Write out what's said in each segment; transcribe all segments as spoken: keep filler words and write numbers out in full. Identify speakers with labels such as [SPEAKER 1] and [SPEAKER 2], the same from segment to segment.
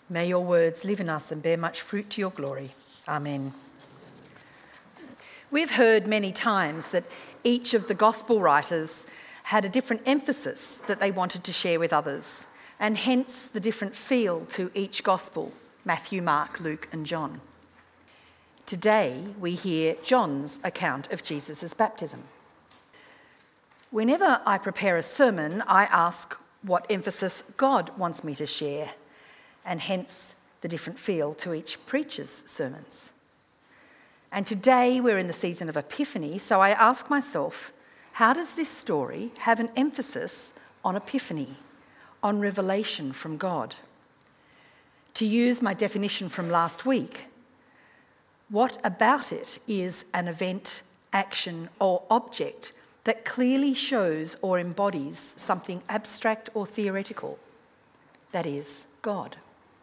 [SPEAKER 1] May your words live in us and bear much fruit to your glory. Amen. We've heard many times that each of the gospel writers had a different emphasis that they wanted to share with others, and hence the different feel to each gospel, Matthew, Mark, Luke and John. Today we hear John's account of Jesus' baptism. Whenever I prepare a sermon, I ask what emphasis God wants me to share, and hence the different feel to each preacher's sermons. And today we're in the season of Epiphany, so I ask myself, how does this story have an emphasis on Epiphany, on revelation from God? To use my definition from last week, what about it is an event, action, or object that clearly shows or embodies something abstract or theoretical? That is, God.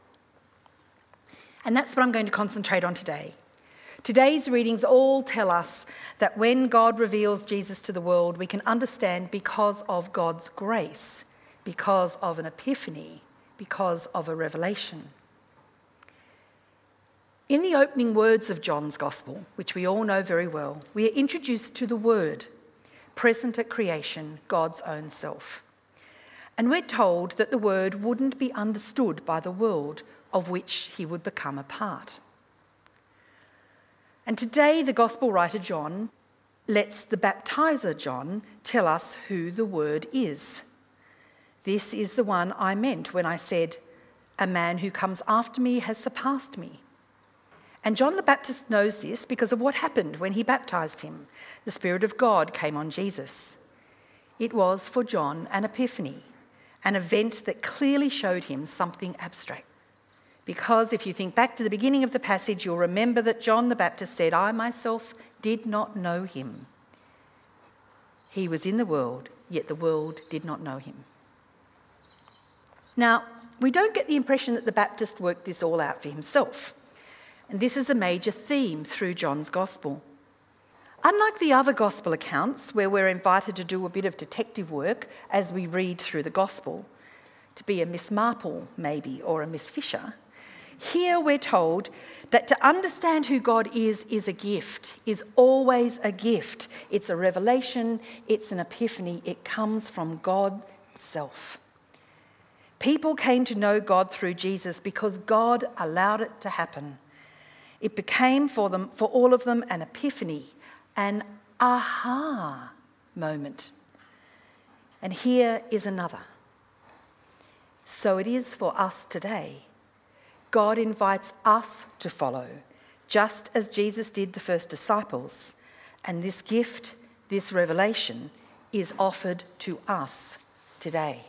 [SPEAKER 1] And that's what I'm going to concentrate on today. Today's readings all tell us that when God reveals Jesus to the world, we can understand because of God's grace, because of an epiphany, because of a revelation. In the opening words of John's Gospel, which we all know very well, we are introduced to the Word, present at creation, God's own self. And we're told that the Word wouldn't be understood by the world of which he would become a part. And today the Gospel writer John lets the baptizer John tell us who the Word is. This is the one I meant when I said, "A man who comes after me has surpassed me." And John the Baptist knows this because of what happened when he baptized him. The Spirit of God came on Jesus. It was for John an epiphany, an event that clearly showed him something abstract. Because if you think back to the beginning of the passage, you'll remember that John the Baptist said, "I myself did not know him. He was in the world, yet the world did not know him." Now, we don't get the impression that the Baptist worked this all out for himself. And this is a major theme through John's Gospel. Unlike the other Gospel accounts, where we're invited to do a bit of detective work as we read through the Gospel, to be a Miss Marple maybe, or a Miss Fisher, here we're told that to understand who God is is a gift, is always a gift. It's a revelation, it's an epiphany, it comes from God Himself. People came to know God through Jesus because God allowed it to happen. It became for them, for all of them, an epiphany, an aha moment. And here is another. So it is for us today. God invites us to follow, just as Jesus did the first disciples. And this gift, this revelation, is offered to us today.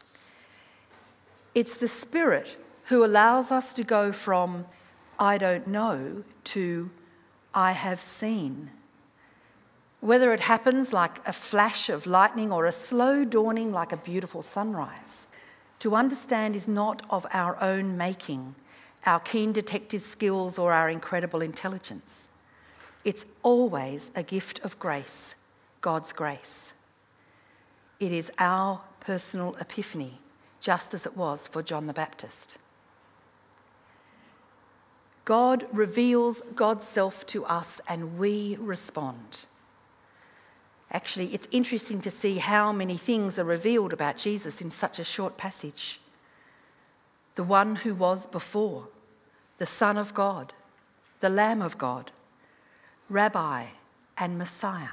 [SPEAKER 1] It's the Spirit who allows us to go from "I don't know" to "I have seen." Whether it happens like a flash of lightning or a slow dawning like a beautiful sunrise, to understand is not of our own making, our keen detective skills or our incredible intelligence. It's always a gift of grace, God's grace. It is our personal epiphany, just as it was for John the Baptist. God reveals God's self to us and we respond. Actually, it's interesting to see how many things are revealed about Jesus in such a short passage. The one who was before, the Son of God, the Lamb of God, Rabbi and Messiah.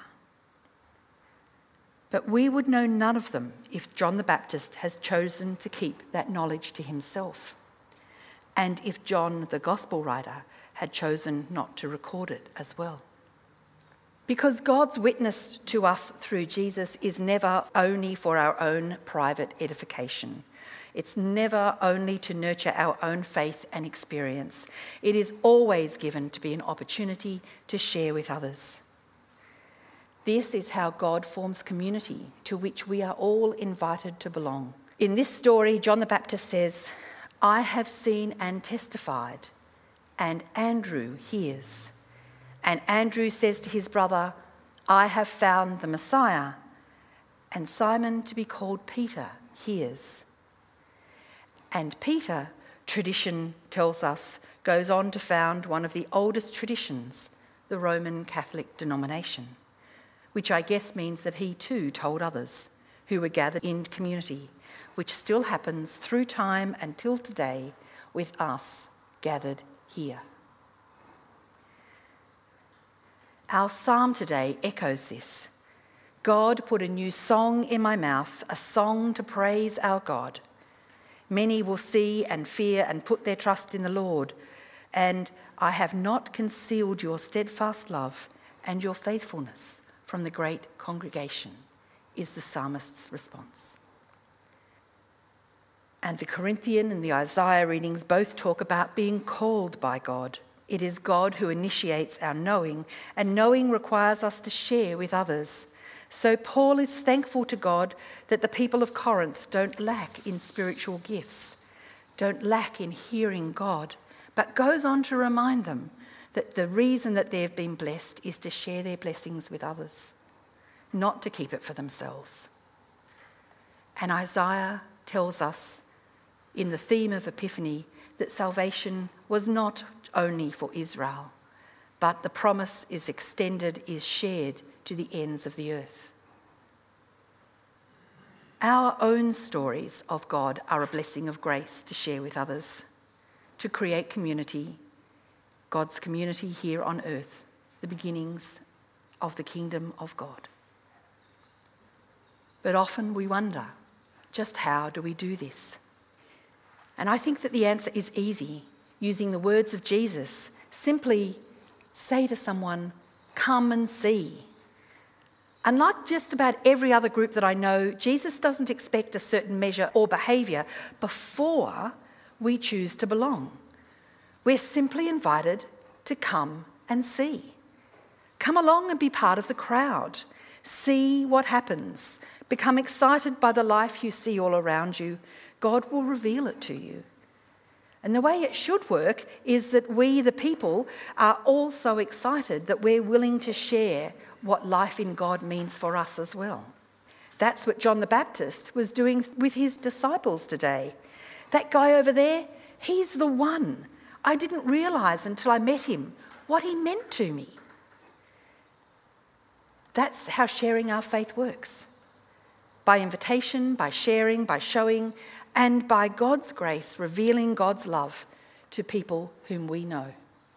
[SPEAKER 1] But we would know none of them if John the Baptist has chosen to keep that knowledge to himself, and if John, the Gospel writer, had chosen not to record it as well. Because God's witness to us through Jesus is never only for our own private edification. It's never only to nurture our own faith and experience. It is always given to be an opportunity to share with others. This is how God forms community to which we are all invited to belong. In this story, John the Baptist says, "I have seen and testified," and Andrew hears. And Andrew says to his brother, "I have found the Messiah." And Simon, to be called Peter, hears. And Peter, tradition tells us, goes on to found one of the oldest traditions, the Roman Catholic denomination, which I guess means that he too told others who were gathered in community, which still happens through time until today with us gathered here. Our psalm today echoes this. God put a new song in my mouth, a song to praise our God. Many will see and fear and put their trust in the Lord. And I have not concealed your steadfast love and your faithfulness from the great congregation, is the psalmist's response. And the Corinthian and the Isaiah readings both talk about being called by God. It is God who initiates our knowing, and knowing requires us to share with others. So Paul is thankful to God that the people of Corinth don't lack in spiritual gifts, don't lack in hearing God, but goes on to remind them that the reason that they've been blessed is to share their blessings with others, not to keep it for themselves. And Isaiah tells us in the theme of Epiphany that salvation was not only for Israel, but the promise is extended, is shared to the ends of the earth. Our own stories of God are a blessing of grace to share with others, to create community, God's community here on earth, the beginnings of the kingdom of God. But often we wonder, just how do we do this? And I think that the answer is easy. Using the words of Jesus, simply say to someone, come and see. Unlike just about every other group that I know, Jesus doesn't expect a certain measure or behaviour before we choose to belong. We're simply invited to come and see. Come along and be part of the crowd. See what happens. Become excited by the life you see all around you. God will reveal it to you. And the way it should work is that we, the people, are all so excited that we're willing to share what life in God means for us as well. That's what John the Baptist was doing with his disciples today. That guy over there, he's the one. I didn't realise until I met him what he meant to me. That's how sharing our faith works. By invitation, by sharing, by showing, and by God's grace, revealing God's love to people whom we know.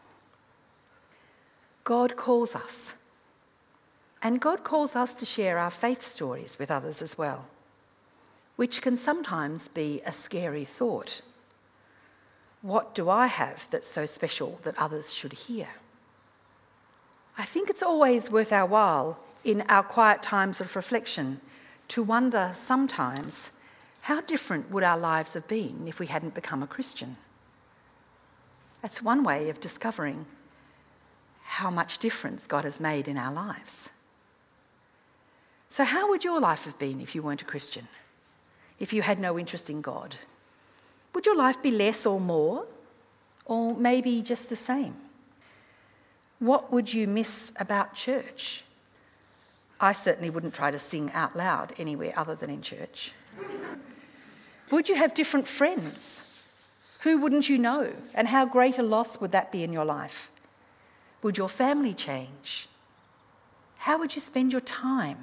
[SPEAKER 1] God calls us. And God calls us to share our faith stories with others as well, which can sometimes be a scary thought. What do I have that's so special that others should hear? I think it's always worth our while in our quiet times of reflection to wonder sometimes, how different would our lives have been if we hadn't become a Christian? That's one way of discovering how much difference God has made in our lives. So how would your life have been if you weren't a Christian? If you had no interest in God? Would your life be less or more? Or maybe just the same? What would you miss about church? I certainly wouldn't try to sing out loud anywhere other than in church. Would you have different friends? Who wouldn't you know? And how great a loss would that be in your life? Would your family change? How would you spend your time?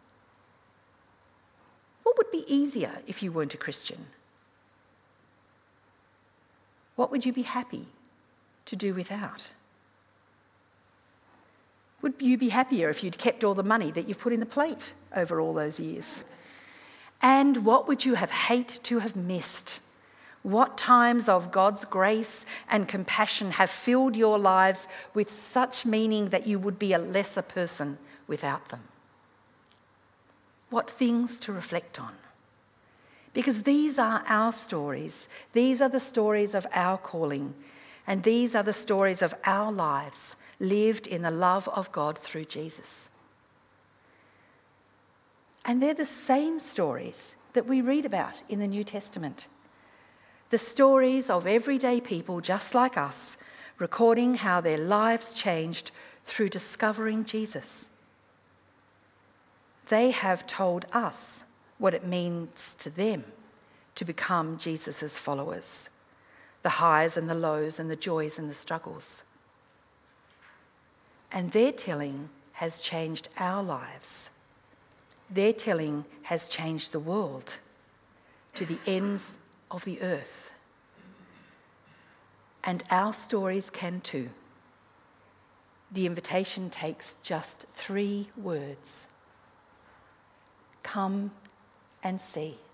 [SPEAKER 1] What would be easier if you weren't a Christian? What would you be happy to do without? Would you be happier if you'd kept all the money that you've put in the plate over all those years? And what would you have hate to have missed? What times of God's grace and compassion have filled your lives with such meaning that you would be a lesser person without them? What things to reflect on? Because these are our stories. These are the stories of our calling. And these are the stories of our lives lived in the love of God through Jesus. And they're the same stories that we read about in the New Testament. The stories of everyday people just like us, recording how their lives changed through discovering Jesus. They have told us what it means to them to become Jesus' followers. the highs and the lows and the joys and the struggles. And their telling has changed our lives. Their telling has changed the world to the ends of the earth. And our stories can too. The invitation takes just three words. Come and see.